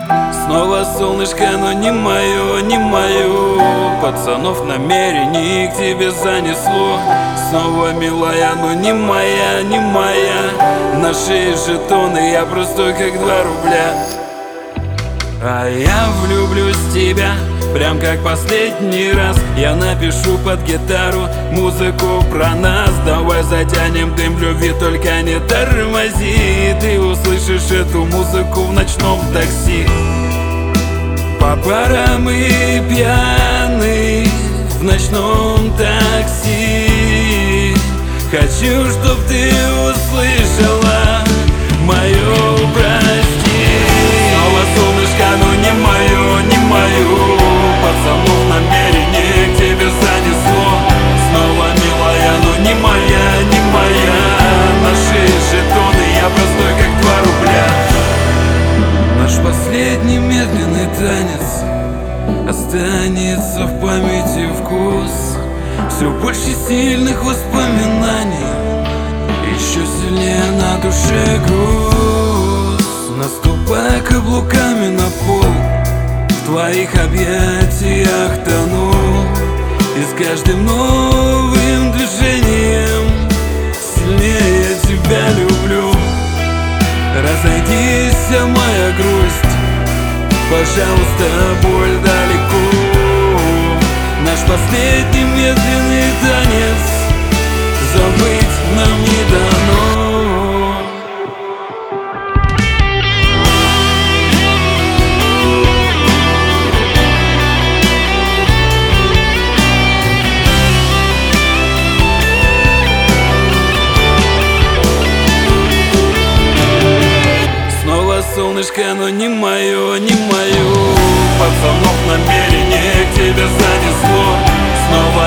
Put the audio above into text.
Снова солнышко, но не мое, не мое. Пацанов намерений к тебе занесло. Снова милая, но не моя, не моя. На шее жетоны, я простой как 2 рубля. А я влюблюсь в тебя, прям как последний раз. Я напишу под гитару музыку про нас. Давай затянем дым в любви, только не тормози. Ты услышишь эту музыку в ночном такси. По парам и пьяный в ночном такси. Хочу, чтоб ты услышала мое прости. Снова солнышко, но не мое, не мое. Пацанов намерение к тебе занесло. Снова милая, но не моя, не моя. На шее жетоны, я простой как 2 рубля. Наш последний медленный танец останется в памяти вкус. Все больше сильных воспоминаний, еще сильнее на душе груз. Наступая каблуками на пол, в твоих объятиях тону. И с каждым новым движением сильнее я тебя люблю. Разойдись, моя грусть, пожалуйста, боль далеко. Наш последний медленный танец забыть нам не дано. Снова солнышко, но не мое, не мое. Пацанов намерение к тебе занесло. Снова